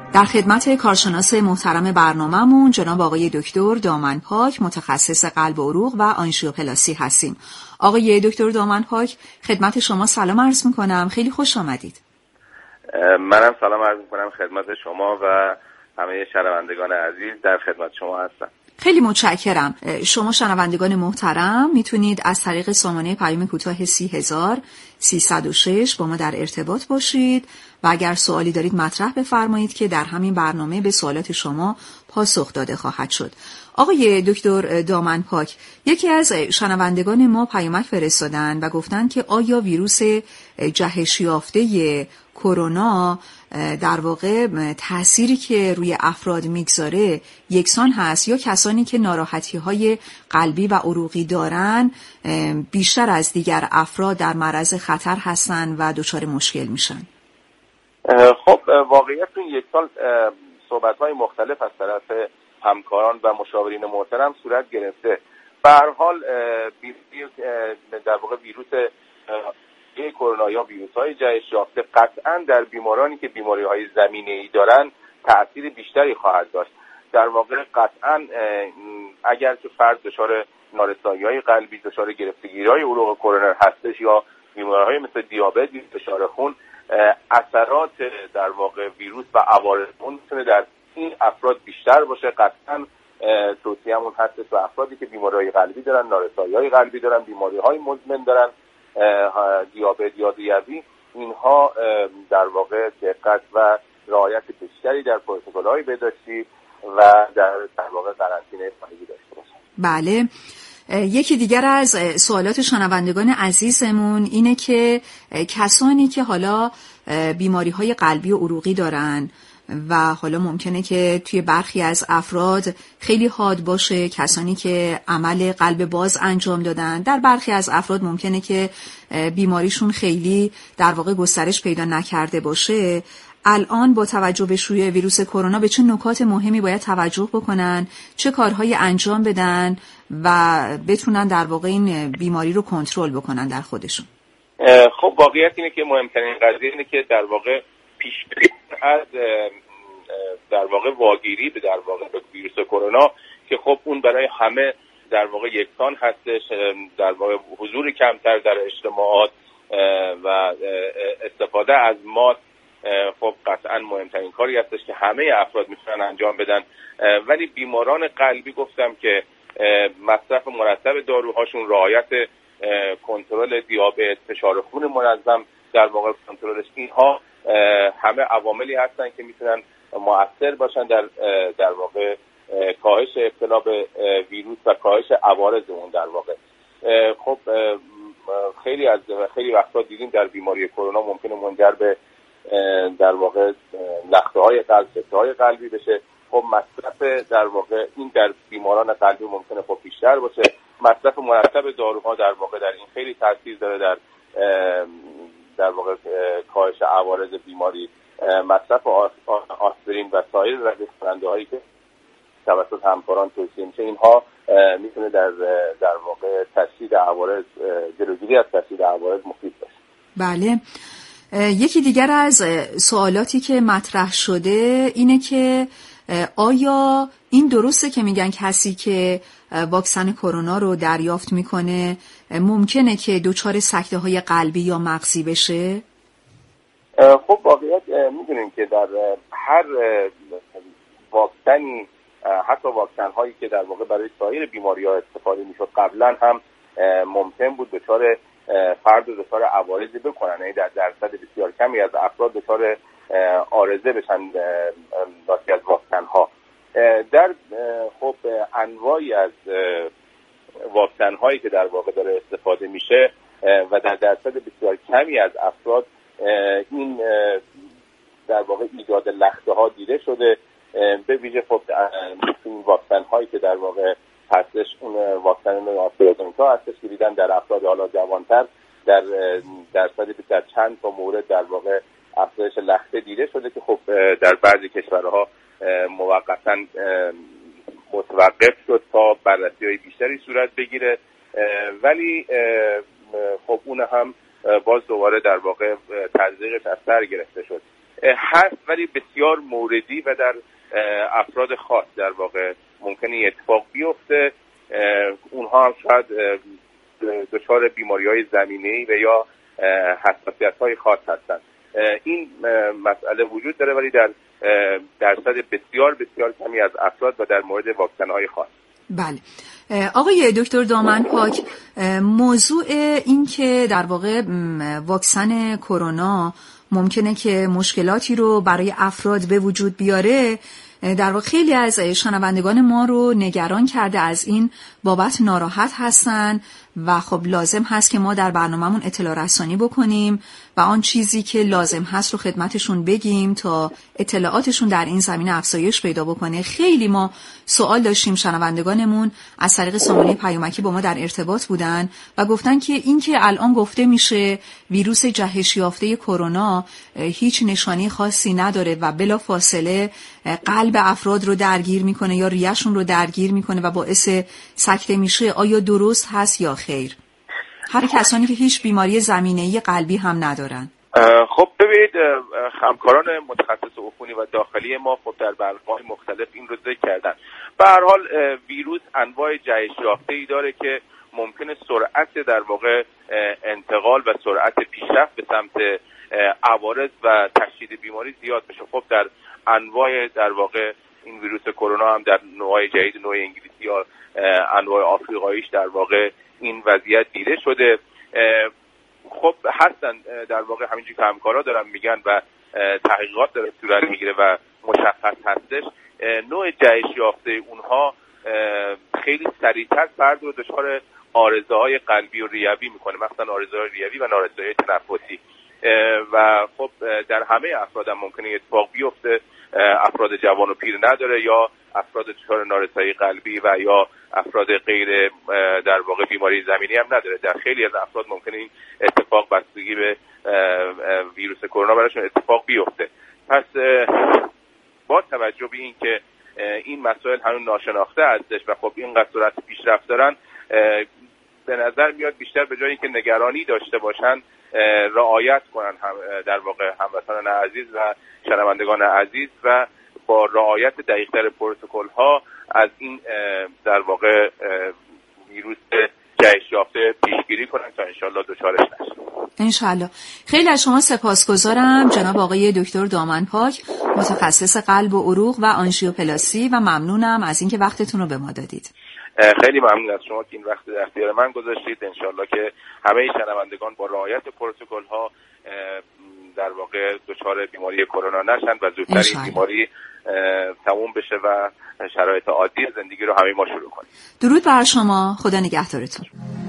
در خدمت کارشناس محترم برنامه‌مون جناب آقای دکتر دامنپاک، متخصص قلب و عروق و آنژیوپلاستی هستیم. آقای دکتر دامنپاک، خدمت شما سلام عرض می‌کنم. خیلی خوش آمدید. منم سلام عرض می‌کنم خدمت شما و همه شنوندگان عزیز. در خدمت شما هستم. خیلی متشکرم. شما شنوندگان محترم میتونید از طریق سامانه پیام کوتاه 30306 با ما در ارتباط باشید و اگر سوالی دارید مطرح بفرمایید که در همین برنامه به سوالات شما پاسخ داده خواهد شد. آقای دکتر دامنپاک، یکی از شنوندگان ما پیامک فرستادن و گفتن که آیا ویروس جهش یافته کرونا در واقع تأثیری که روی افراد میگذاره یکسان هست یا کسانی که ناراحتی‌های قلبی و عروقی دارن بیشتر از دیگر افراد در معرض خطر هستن و دچار مشکل میشن؟ خب واقعیت این یک سال صحبت‌های مختلف از طرف همکاران و مشاورین محترم صورت گرفته. به هر حال در واقع ویروس کرونا یا ویروس‌های جهش یافته قطعاً در بیمارانی که بیماری‌های زمینه‌ای دارن تأثیر بیشتری خواهد داشت. در واقع قطعاً اگر که فرد دچار نارسایی‌های قلبی، دچار گرفتگی‌های عروق کورونر هستش یا بیماری‌های مثل دیابت، فشار خون، اثرات در واقع ویروس و عوارض اون میتونه در این افراد بیشتر باشه. قطعاً توصیه‌مون هست به افرادی که بیماری‌های قلبی دارن، نارسایی‌های قلبی دارن، بیماری‌های مزمن دارن، دیابت یا ریوی، اینها در واقع دقت و رعایت بیشتری در پروتکل‌های بهداشتی و در واقع قرنطینه خانگی داشته باشند. بله. یکی دیگر از سوالات شنوندگان عزیزمون اینه که کسانی که حالا بیماری‌های قلبی و عروقی دارن و حالا ممکنه که توی برخی از افراد خیلی حاد باشه، کسانی که عمل قلب باز انجام دادن، در برخی از افراد ممکنه که بیماریشون خیلی در واقع گسترش پیدا نکرده باشه. الان با توجه به شیوع ویروس کرونا به چه نکات مهمی باید توجه بکنن، چه کارهایی انجام بدن و بتونن در واقع این بیماری رو کنترل بکنن در خودشون؟ خب واقعیت اینه که مهمترین قضیه اینه که در واقع پیش‌بینی از در واقع واگیری به در واقع به ویروس کرونا که خب اون برای همه در واقع یکسان هستش، در واقع حضور کمتر در اجتماعات و استفاده از ماسک خب قطعا مهمترین کاری هستش که همه افراد میتونن انجام بدن. ولی بیماران قلبی گفتم که مصرف مرتب داروهاشون، رعایت کنترل دیابت، فشار خون منظم در واقع کنترلش، اینها همه عواملی هستن که میتونن مؤثر باشن در واقع کاهش ابتلا به ویروس و کاهش عوارض اون در واقع. خب خیلی وقتا دیدیم در بیماری کرونا ممکنه منجر به در واقع لخته های قلبی بشه. خب مصرف در واقع این در بیماران قلبی ممکنه خب بیشتر باشه. مصرف مرتب داروها در واقع در این خیلی تاثیر داره در واقع کاهش عوارض بیماری. مصرف آسپرین و سایر ردیف‌کننده‌هایی که توسط همکاران توصیه میشه، اینها میتونه در واقع تشدید عوارض، جلوگیری از تشدید عوارض مفید باشه. بله. یکی دیگر از سوالاتی که مطرح شده اینه که آیا این درسته که میگن کسی که واکسن کرونا رو دریافت میکنه ممکنه که دچار سکته‌های قلبی یا مغزی بشه؟ خب واقعیت میدونیم که در هر واکسنی، حتی واکسن هایی که در واقع برای سایر بیماری‌ها استفاده میشد قبلا هم ممکن بود دچار عوارضی بکنن، یعنی در درصد بسیار کمی از افراد دچار عارضه بشن ناشی از واکسن ها. در خب انواعی از واکسن هایی که در واقع داره استفاده میشه و در درصد بسیار کمی از افراد این در واقع ایجاد لخته ها دیده شده. به ویژه خب این واکسن هایی که در واقع هستش، اون واکسن آسترازنکا هستش که دیدن در افراد حالا جوانتر در درصد در چند تا مورد در واقع افزایش لخته دیده شده که خب در بعضی کشورها موقتا متوقف شد تا بررسی‌های بیشتری صورت بگیره، ولی خب اون هم باز دوباره در واقع تزریقش از سر گرفته شد. هست، ولی بسیار موردی و در افراد خاص در واقع ممکنه اتفاق بیفته. اونها هم شاید دچار بیماری‌های زمینه‌ای و یا حساسیت‌های خاص هستند. این مسئله وجود داره، ولی در درصد بسیار بسیار کمی از افراد و در مورد واکسن‌های خاص. بله آقای دکتر دامنپاک، موضوع این که در واقع واکسن کرونا ممکنه که مشکلاتی رو برای افراد به وجود بیاره، در واقع خیلی از شنوندگان ما رو نگران کرده، از این بابت ناراحت هستن و خب لازم هست که ما در برنامه‌مون اطلاع رسانی بکنیم و آن چیزی که لازم هست رو خدمتشون بگیم تا اطلاعاتشون در این زمینه افزایش پیدا بکنه. خیلی ما سوال داشتیم، شنوندگانمون از طریق سامانه پیامکی با ما در ارتباط بودن و گفتن که این که الان گفته میشه ویروس جهش یافته کرونا هیچ نشانی خاصی نداره و بلا فاصله قلب افراد رو درگیر میکنه یا ریه‌شون رو درگیر میکنه و باعث سکته میشه، آیا درست هست یا خیر؟ هر کسانی که هیچ بیماری زمینه‌ای قلبی هم ندارن. خب ببینید، همکاران متخصص عفونی و داخلی ما خب در برنامه‌های مختلف این رو ذکر کردن. به هر حال ویروس انواع جهش یافته‌ای داره که ممکنه سرعت در واقع انتقال و سرعت پیشرفت به سمت عوارض و تشدید بیماری زیاد بشه. خب در انواع در واقع این ویروس کرونا هم در نوع جدید، نوع انگلیسی یا انواع آفریقاییش در واقع این وضعیت دیده شده. خب هستن در واقع همینجوری که همکارا دارن میگن و تحقیقات داره صورت میگیره و مشخص هستش، نوع جهش یافته اونها خیلی سریعتر فرد رو دچار عارضه‌های قلبی و ریوی میکنه، مثلا عارضه‌های ریوی و نارسایی تنفسی، و خب در همه افراد هم ممکنه اتفاق بیفته. افراد جوان و پیر نداره، یا افراد دچار نارسایی قلبی و یا افراد غیر در واقع بیماری زمینی هم نداره. در خیلی از افراد ممکنه این اتفاق بستگی به ویروس کرونا براشون اتفاق بیفته. پس با توجه به این که این مسائل هنوز ناشناخته هستش و خب اینقدر سرعت پیشرفت دارن، به نظر میاد بیشتر به جای اینکه نگرانی داشته باشن رعایت کنن در واقع هموطنان عزیز و شنوندگان عزیز و با رعایت دقیق‌تر پروتکل ها از این در واقع ویروس جهش یافته پیشگیری کنن تا انشالله دچارش نشن. انشالله. خیلی از شما سپاسگزارم جناب آقای دکتر دامنپاک، متخصص قلب و عروق و آنژیوپلاسی، و ممنونم از اینکه وقتتون رو به ما دادید. خیلی ممنون از شما که این وقت در اختیار من گذاشتید. انشالله که همه شنوندگان با رعایت پروتکل ها در واقع دچار بیماری کرونا نشن و زودتر این بیماری تموم بشه و شرایط عادی زندگی رو همه ما شروع کنیم. درود بر شما، خدا نگهدارتون.